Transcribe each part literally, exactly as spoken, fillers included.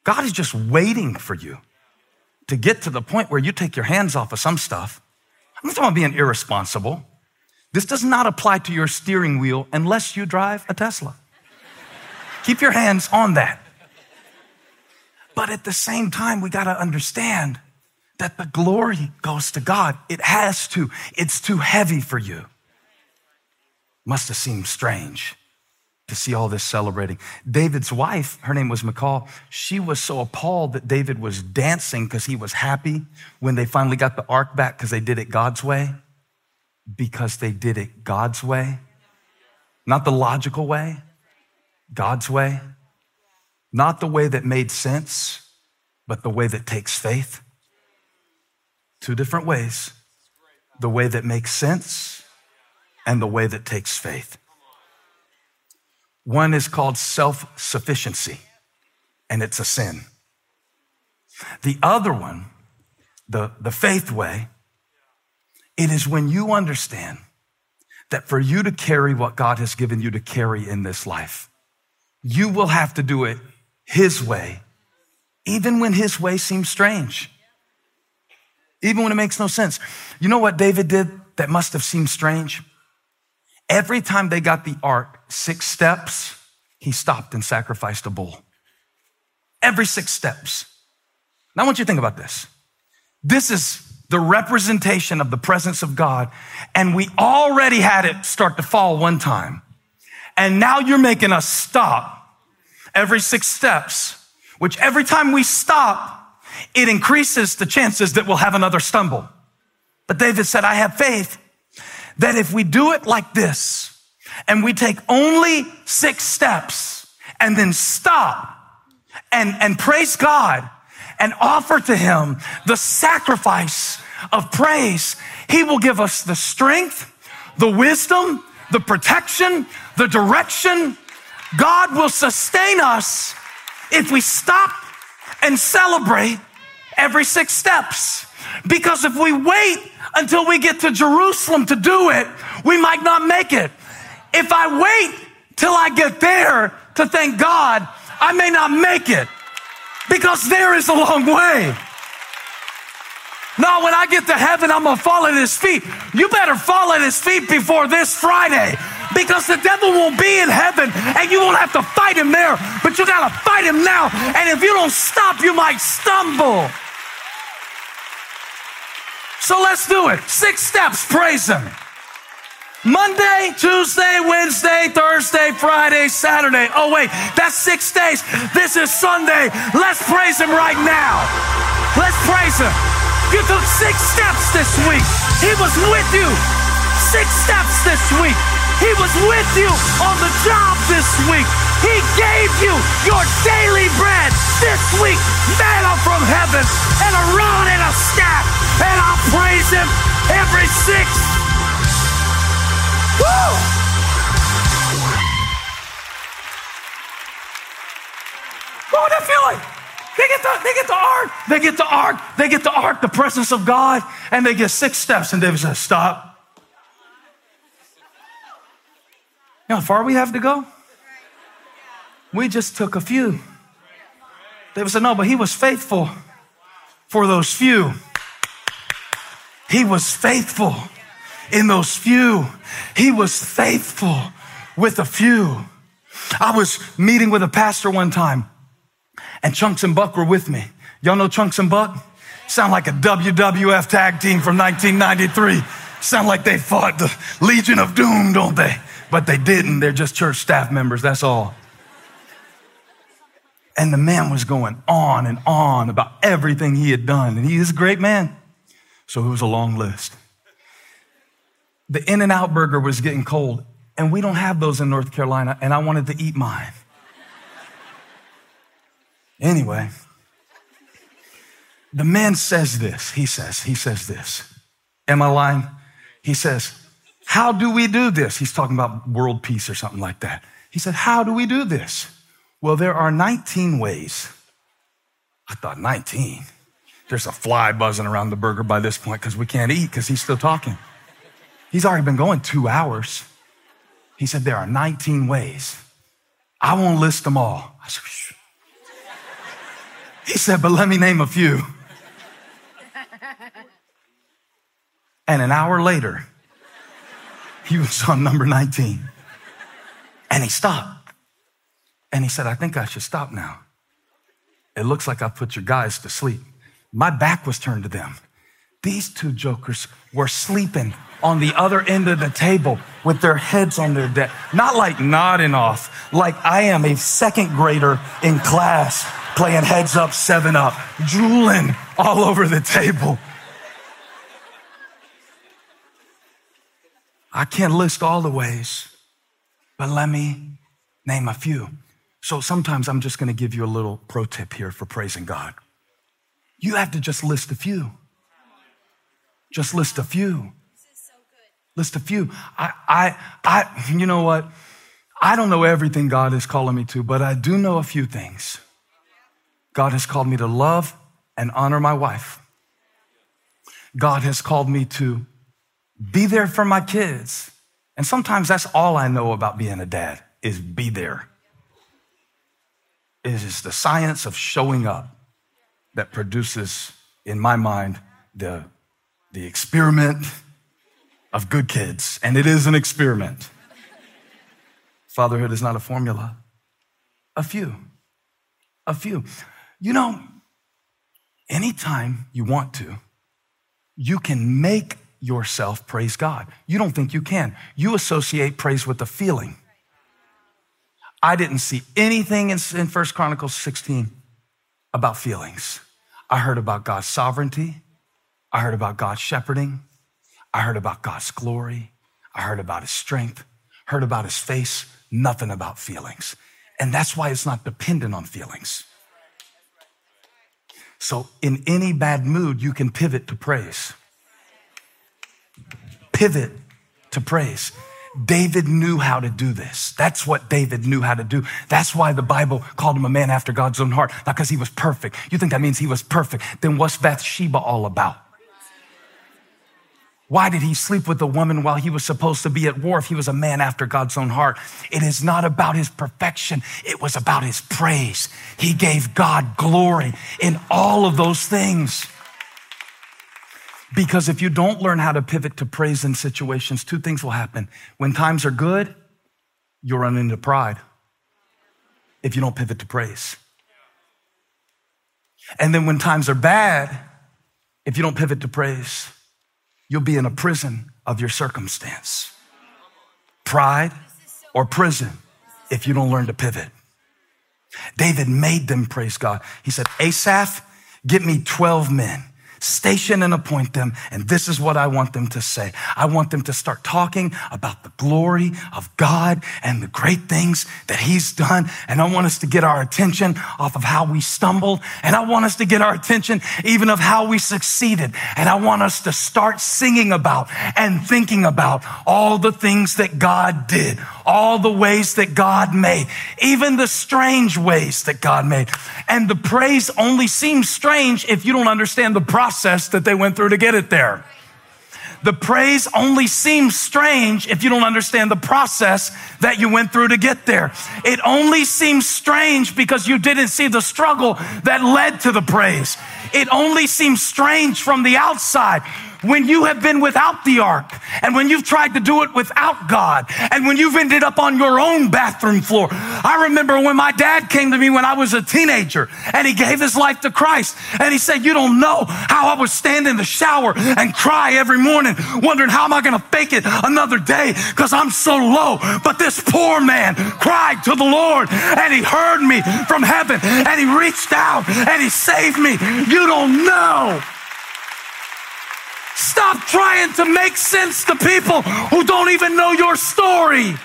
God is just waiting for you to get to the point where you take your hands off of some stuff. I'm not talking about being irresponsible. This does not apply to your steering wheel unless you drive a Tesla. Keep your hands on that. But at the same time, we got to understand that the glory goes to God. It has to. It's too heavy for you. Must have seemed strange to see all this celebrating. David's wife, her name was McCall, she was so appalled that David was dancing because he was happy when they finally got the ark back because they did it God's way. Because they did it God's way. Not the logical way, God's way. Not the way that made sense, but the way that takes faith. Two different ways. The way that makes sense and the way that takes faith. One is called self-sufficiency, and it's a sin. The other one, the, the faith way, it is when you understand that for you to carry what God has given you to carry in this life, you will have to do it His way, even when His way seems strange, even when it makes no sense. You know what David did that must have seemed strange? Every time they got the ark, six steps, he stopped and sacrificed a bull. Every six steps. Now I want you to think about this. This is the representation of the presence of God, and we already had it start to fall one time. And now you're making us stop every six steps, which every time we stop, it increases the chances that we'll have another stumble. But David said, I have faith that if we do it like this, and we take only six steps and then stop and, and praise God and offer to Him the sacrifice of praise, He will give us the strength, the wisdom, the protection, the direction. God will sustain us if we stop and celebrate every six steps. Because if we wait until we get to Jerusalem to do it, we might not make it. If I wait till I get there to thank God, I may not make it because there is a long way. No, when I get to heaven, I'm going to fall at His feet. You better fall at His feet before this Friday because the devil won't be in heaven and you won't have to fight him there, but you got to fight him now. And if you don't stop, you might stumble. So let's do it. Six steps, praise Him. Monday, Tuesday, Wednesday, Thursday, Friday, Saturday. Oh wait, that's six days. This is Sunday. Let's praise Him right now. Let's praise Him. You took six steps this week. He was with you. Six steps this week. He was with you on the job this week. He gave you your daily bread this week. Manna from heaven and a rod and a staff. And I'll praise Him every six. Woo! What would that feel like? They get the, they get the ark, they get the ark, they get the ark, the presence of God, and they get six steps. And David says, stop. You know how far we have to go? We just took a few. David said, no, but he was faithful for those few. He was faithful in those few. He was faithful with a few. I was meeting with a pastor one time, and Chunks and Buck were with me. Y'all know Chunks and Buck? Sound like a W W F tag team from nineteen ninety-three. Sound like they fought the Legion of Doom, don't they? But they didn't. They're just church staff members, that's all. And the man was going on and on about everything he had done. And he is a great man. So it was a long list. The In-N-Out burger was getting cold, and we don't have those in North Carolina, and I wanted to eat mine. Anyway, the man says this. He says, he says this. Am I lying? He says, how do we do this? He's talking about world peace or something like that. He said, how do we do this? Well, there are nineteen ways. I thought nineteen. There's a fly buzzing around the burger by this point because we can't eat because he's still talking. He's already been going two hours. He said, there are nineteen ways. I won't list them all. I said, shh. He said, but let me name a few. And an hour later, he was on number nineteen. And he stopped. And he said, I think I should stop now. It looks like I put your guys to sleep. My back was turned to them. These two jokers were sleeping on the other end of the table with their heads on their desk. Not like nodding off, like I am a second grader in class playing heads up, seven up, drooling all over the table. I can't list all the ways, but let me name a few. So sometimes I'm just going to give you a little pro tip here for praising God. You have to just list a few. Just list a few. List a few. I, I, I, you know what? I don't know everything God is calling me to, but I do know a few things. God has called me to love and honor my wife. God has called me to be there for my kids. And sometimes that's all I know about being a dad is be there. It is the science of showing up that produces, in my mind, the, the experiment of good kids. And it is an experiment. Fatherhood is not a formula. A few. A few. You know, anytime you want to, you can make yourself praise God. You don't think you can. You associate praise with a feeling. I didn't see anything in, in First Chronicles sixteen about feelings. I heard about God's sovereignty. I heard about God's shepherding. I heard about God's glory. I heard about his strength, heard about his face, nothing about feelings. And that's why it's not dependent on feelings. So in any bad mood, you can pivot to praise. Pivot to praise. David knew how to do this. That's what David knew how to do. That's why the Bible called him a man after God's own heart, not because he was perfect. You think that means he was perfect? Then what's Bathsheba all about? Why did he sleep with the woman while he was supposed to be at war if he was a man after God's own heart? It is not about his perfection. It was about his praise. He gave God glory in all of those things. Because if you don't learn how to pivot to praise in situations, two things will happen. When times are good, you'll run into pride if you don't pivot to praise. And then when times are bad, if you don't pivot to praise, you'll be in a prison of your circumstance. Pride or prison if you don't learn to pivot. David made them praise God. He said, Asaph, get me twelve men. Station and appoint them, and this is what I want them to say. I want them to start talking about the glory of God and the great things that he's done, and I want us to get our attention off of how we stumbled, and I want us to get our attention even of how we succeeded, and I want us to start singing about and thinking about all the things that God did, all the ways that God made, even the strange ways that God made. And the praise only seems strange if you don't understand the process that they went through to get it there. The praise only seems strange if you don't understand the process that you went through to get there. It only seems strange because you didn't see the struggle that led to the praise. It only seems strange from the outside when you have been without the ark and when you've tried to do it without God and when you've ended up on your own bathroom floor. I remember when my dad came to me when I was a teenager and he gave his life to Christ and he said, you don't know how I would stand in the shower and cry every morning wondering how am I going to fake it another day because I'm so low. But this poor man cried to the Lord and he heard me from heaven and he reached out and he saved me. You don't know. Stop trying to make sense to people who don't even know your story.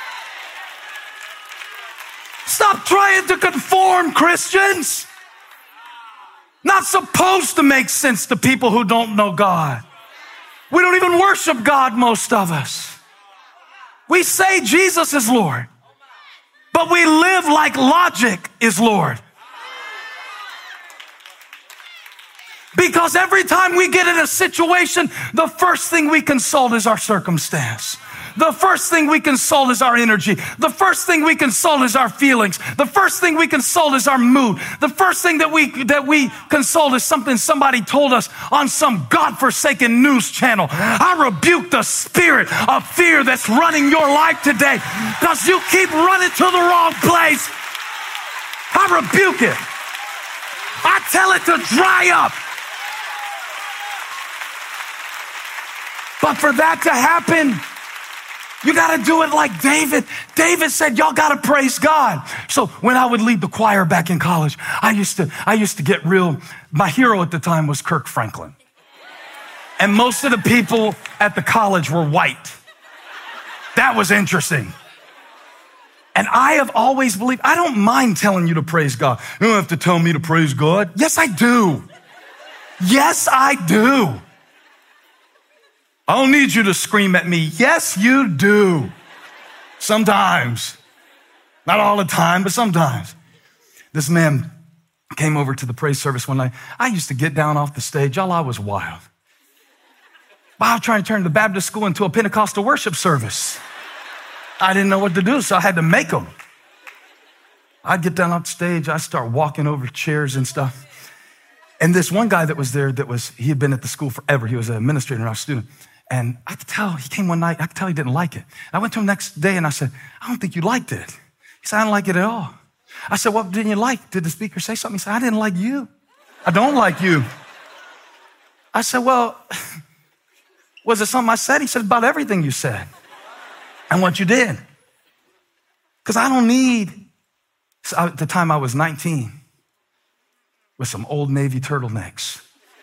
Stop trying to conform, Christians. Not supposed to make sense to people who don't know God. We don't even worship God, most of us. We say Jesus is Lord, but we live like logic is Lord. Because every time we get in a situation, the first thing we consult is our circumstance. The first thing we consult is our energy. The first thing we consult is our feelings. The first thing we consult is our mood. The first thing that we that we consult is something somebody told us on some godforsaken news channel. I rebuke the spirit of fear that's running your life today because you keep running to the wrong place. I rebuke it. I tell it to dry up. But for that to happen, you got to do it like David. David said, y'all got to praise God. So when I would lead the choir back in college, I used to, I used to get real, my hero at the time was Kirk Franklin. And most of the people at the college were white. That was interesting. And I have always believed, I don't mind telling you to praise God. You don't have to tell me to praise God. Yes, I do. Yes, I do. I don't need you to scream at me. Yes, you do. Sometimes. Not all the time, but sometimes. This man came over to the praise service one night. I used to get down off the stage. Y'all, I was wild. I was trying to turn the Baptist school into a Pentecostal worship service. I didn't know what to do, so I had to make them. I'd get down off the stage. I'd start walking over chairs and stuff. And this one guy that was there, that was, he had been at the school forever. He was an administrator and I was a student. And I could tell, he came one night, I could tell he didn't like it. I went to him next day and I said, I don't think you liked it. He said, I didn't like it at all. I said, what didn't you like? Did the speaker say something? He said, I didn't like you. I don't like you. I said, well, was it something I said? He said, about everything you said and what you did. Because I don't need, so at the time I was nineteen with some old Navy turtlenecks.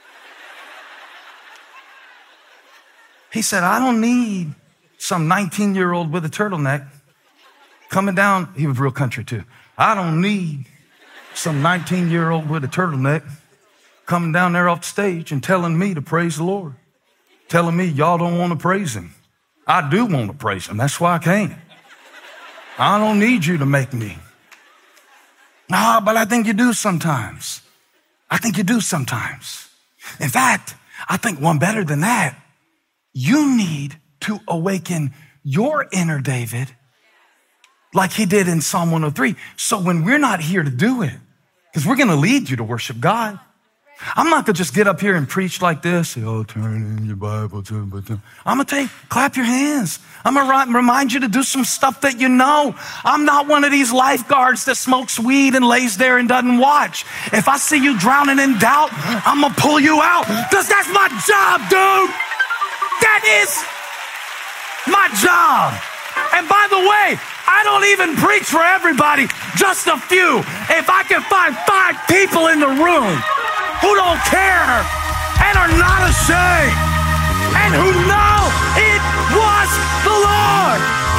He said, I don't need some nineteen-year-old with a turtleneck coming down. He was real country too. I don't need some nineteen-year-old with a turtleneck coming down there off the stage and telling me to praise the Lord. Telling me y'all don't want to praise him. I do want to praise him. That's why I came. I don't need you to make me. No, but I think you do sometimes. I think you do sometimes. In fact, I think one better than that. You need to awaken your inner David like he did in Psalm one oh three. So when we're not here to do it, because we're going to lead you to worship God. I'm not going to just get up here and preach like this. Say, oh, turn in your Bible. Turn, turn. I'm going to tell you, clap your hands. I'm going to remind you to do some stuff that you know. I'm not one of these lifeguards that smokes weed and lays there and doesn't watch. If I see you drowning in doubt, I'm going to pull you out because that's my job, dude. That is my job. And by the way, I don't even preach for everybody, just a few. If I can find five people in the room who don't care and are not ashamed and who know it was the Lord.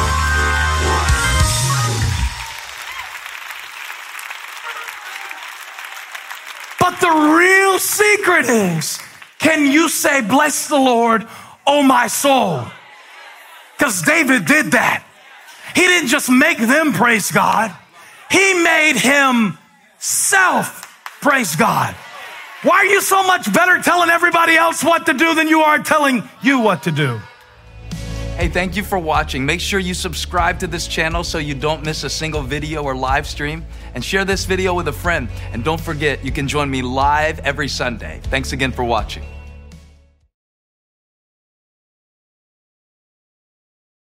But the real secret is, can you say, bless the Lord, oh my soul? Because David did that. He didn't just make them praise God. He made himself praise God. Why are you so much better telling everybody else what to do than you are telling you what to do? Hey, thank you for watching. Make sure you subscribe to this channel so you don't miss a single video or live stream, and share this video with a friend. And don't forget, you can join me live every Sunday. Thanks again for watching.